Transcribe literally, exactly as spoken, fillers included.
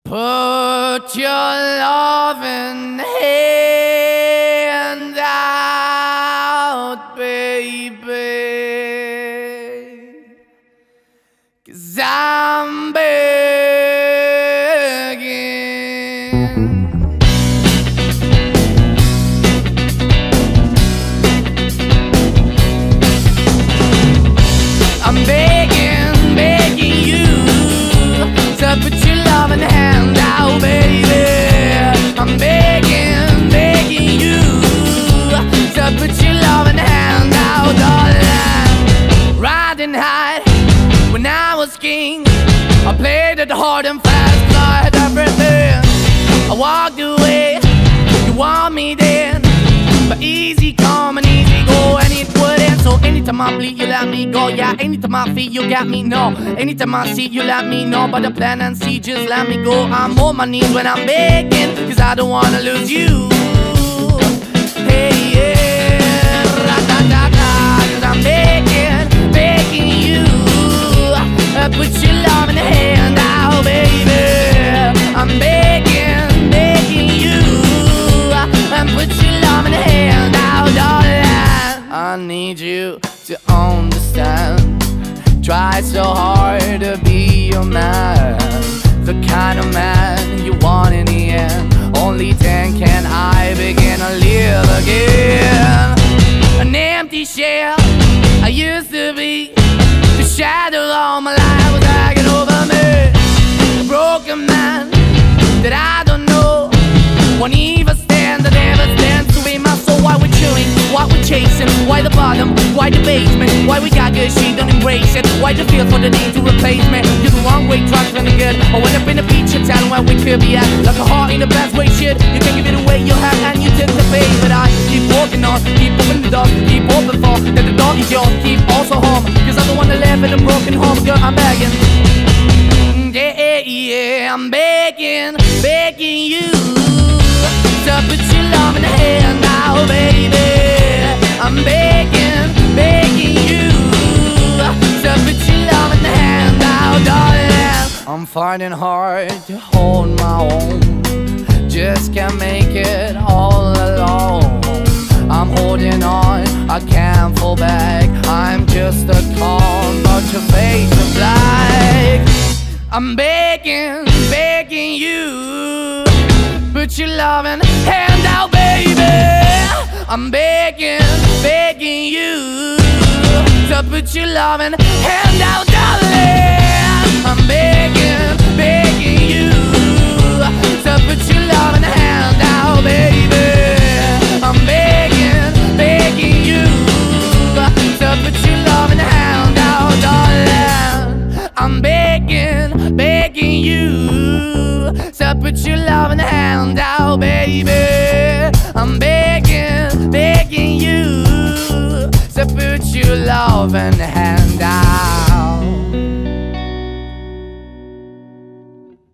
Put your loving hand out, baby, 'cause I'm begging. I'm begging, begging you to put your loving hand out, baby. I'm begging, begging you to put your loving hand out, darling. Riding high when I was king, I played it hard and fast, 'cause I had everything. I walked away, you want me then, but easy come and easy go, and it wouldn't. So anytime I bleed, you let me go. Yeah, anytime I feel, you got me, no. Anytime I see, you let me know. But the plan and see, just let me go. I'm on my knees when I'm begging, 'cause I don't wanna lose you. Hey, yeah, ra-da-da-da, 'cause I'm begging, begging you, uh, put your love in the hand out, baby. I'm begging, begging you, uh, and put your love in the hand out, darling. I need you to understand. Try so hard to be your man, the kind of man you want in the end. Only then can I begin to live again. An empty shell I used to be, the shadow all my life was hanging over me. A broken man that I don't know, won't even stand, that never stands to be my soul. Why we chewing, why we chasing, why the bottom, why the basement, why we got good, she don't embrace it, why the feel for the need to replace me. You're the wrong way, trying to good, I went up in the feature town where we could be at, like a heart in the best way, shit. You can give it away, you have, and you take the bait. But I keep walking on, keep opening the door, keep open for, that the door is yours, keep also home, 'cause I'm the one that live in a broken home, girl, I'm begging. Yeah, yeah, yeah, I'm begging, begging you to put your love in the hand now, baby. I'm begging, begging you to put your love in the hand now, darling. I'm finding hard to hold my own, just can't make it all alone. I'm holding on, I can't fall back, I'm just a call, but your face is black. I'm begging, begging you, put your loving hand out, baby. I'm begging, begging you to put your loving hand out, darling. I'm begging, begging you to put your loving hand out, baby. I'm begging, begging you to put your loving hand out, darling. I'm begging, begging you to put your loving hand out, baby. I'm begging, begging you to put your loving